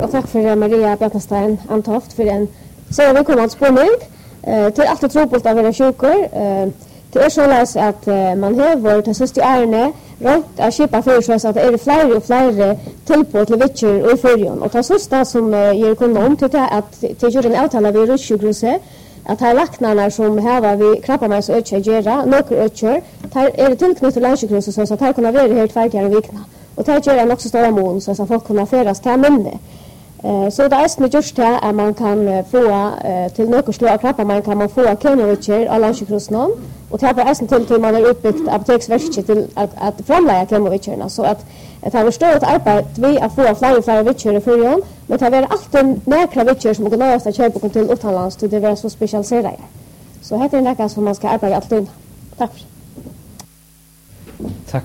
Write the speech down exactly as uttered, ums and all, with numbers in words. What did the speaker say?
Och tack för Maria Bjarnastein Antoft för en så vi kommer att spårning eh till allt tråpolt av era sjukor eh till är så läs att eh, man har varit till sist i ärne rätt att köpa för så att det är fler och fler tillpå till vitcher och förjon och ta sista som eh, ger kondom till att till gör en avtala vid Rutschgrose att här lacknarna som här vi krappa mig så öcher gera några öcher här är det tillknutet till Rutschgrose så att här kunna vara helt färdiga en vecka och det gör en också stora mån så att folk kunna färdas till minne. Eh så det är just det att man kan uh, få uh, till några slå krappa man kan man få kemovitcher alla sjukhusen och det är även till till man är uppbyggt apoteksverket till att att framlägga kemovitcherna så att det har stort arbete vi att få fler och fler vitcher i förjon men det är alltid några vitcher som går nästa att köpa till utomlands till det är så specialiserade. Så heter det något som man ska arbeta alltid. Tack. Tack